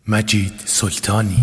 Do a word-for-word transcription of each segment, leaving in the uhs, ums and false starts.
مجید سلطانی.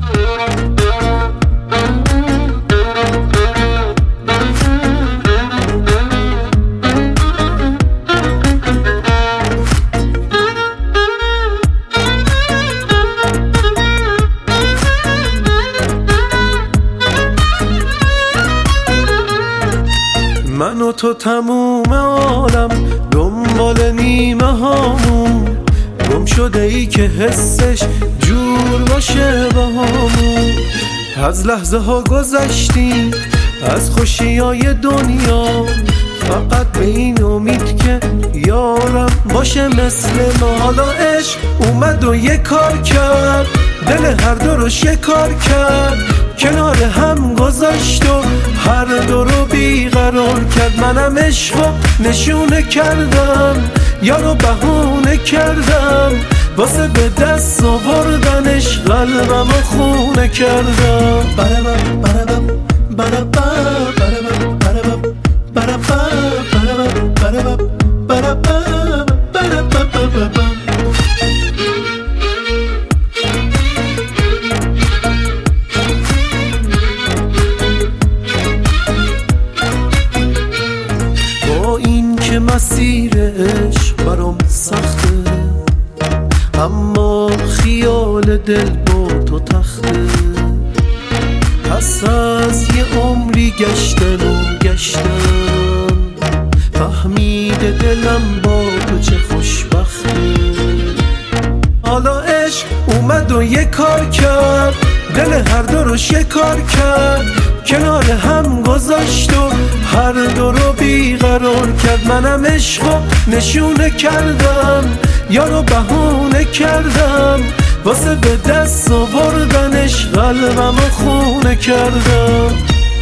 من و تو تموم عالم دنبال نیمه هامون، گم شده ای که حسش جور باشه با همون. از لحظه ها گذشتیم از خوشی های دنیا، فقط به این امید که یارم باشه مثل ما. حالا عشق اومد و یه کار کرد، دل هر دو رو شکار کرد، کنار هم گذاشت و هر دو رو بیقرار کرد. منم عشقو نشونه کردم، یارو بهونه کردم، واسه به دست آوردنش قلبم و خونه کردم. بربم بربم بربم بربم بربم بربم بربم بربم بربم بربم بربم. با این که مسیر عشق برام سخته، اما خیال دل با تو تخته. پس از یه عمری گشتن و گشتن، فهمیده دلم با تو چه خوشبخته. حالا عشق اومد و یه کار کرد، دل هر دو رو شکار کرد، کنار هم گذاشت و هر دو رو بیقرار کرد. منم عشقو نشونه کردم، یارو بهونه کردم، واسه به دست آوردنش قلبم و خونه کردم.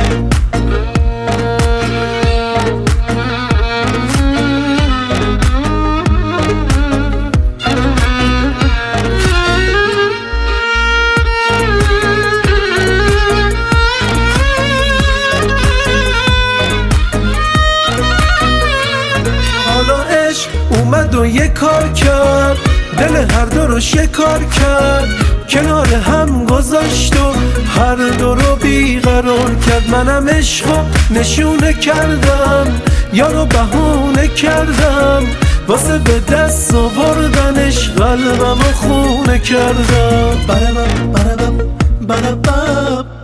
اومد و یه کار کرد، دل هر دو رو شکار کرد، کنار هم گذاشت و هر دو رو بیقرار کرد. منم عشقو نشونه کردم، یارو بهونه کردم، واسه به دست آوردنش قلبم و خونه کردم. بربم بربم بربم